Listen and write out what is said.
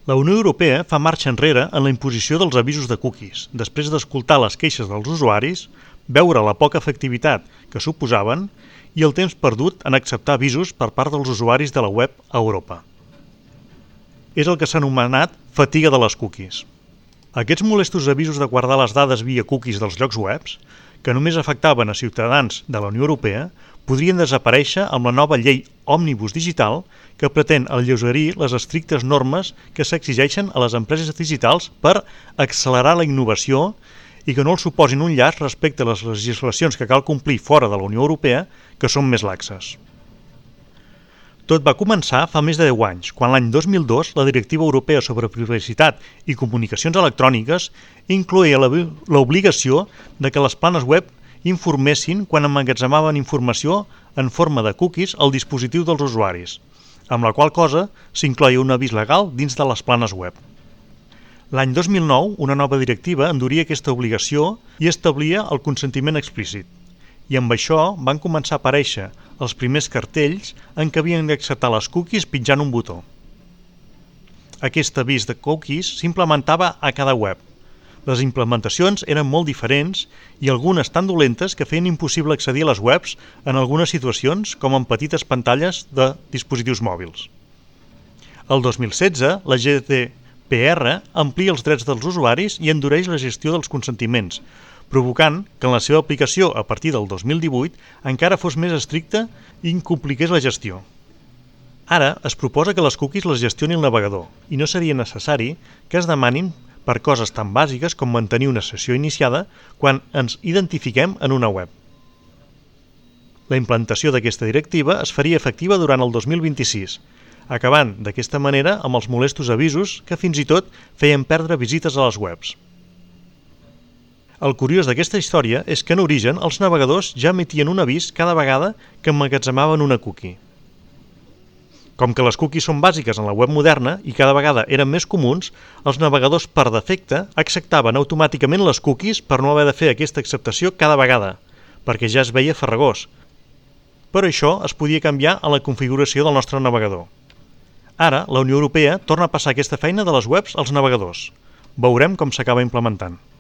La Unió Europea fa marxa enrere en la imposició dels avisos de cookies, després d'escoltar les queixes dels usuaris, veure la poca efectivitat que suposaven i el temps perdut en acceptar avisos per part dels usuaris de la web a Europa. És el que s'ha anomenat fatiga de les cookies. Aquests molestos avisos de guardar les dades via cookies dels llocs webs, que només afectaven a ciutadans de la Unió Europea, podrien desaparèixer amb la nova llei Òmnibus Digital que pretén alleugerir les estrictes normes que s'exigeixen a les empreses digitals per accelerar la innovació i que no els suposin un llast respecte a les legislacions que cal complir fora de la Unió Europea, que són més laxes. Tot va començar fa més de 10 anys, quan l'any 2002 la Directiva Europea sobre Privacitat i Comunicacions Electròniques incloïa l'obligació de que les planes web informessin quan emmagatzemaven informació en forma de cookies al dispositiu dels usuaris, amb la qual cosa s'incloïa un avís legal dins de les planes web. L'any 2009, una nova directiva enduria aquesta obligació i establia el consentiment explícit, i amb això van començar a aparèixer els primers cartells en què havien d'acceptar les cookies pitjant un botó. Aquest avís de cookies s'implementava a cada web. Les implementacions eren molt diferents i algunes tan dolentes que feien impossible accedir a les webs en algunes situacions com en petites pantalles de dispositius mòbils. El 2016, la GDPR amplia els drets dels usuaris i endureix la gestió dels consentiments, provocant que en la seva aplicació a partir del 2018 encara fos més estricta i compliqués la gestió. Ara es proposa que les cookies les gestioni el navegador i no seria necessari que es demanin per coses tan bàsiques com mantenir una sessió iniciada quan ens identifiquem en una web. La implantació d'aquesta directiva es faria efectiva durant el 2026, acabant d'aquesta manera amb els molestos avisos que fins i tot feien perdre visites a les webs. El curiós d'aquesta història és que en origen els navegadors ja emetien un avís cada vegada que emmagatzemaven una cookie. Com que les cookies són bàsiques en la web moderna i cada vegada eren més comuns, els navegadors per defecte acceptaven automàticament les cookies per no haver de fer aquesta acceptació cada vegada, perquè ja es veia farragós. Però això es podia canviar a la configuració del nostre navegador. Ara, la Unió Europea torna a passar aquesta feina de les webs als navegadors. Veurem com s'acaba implementant.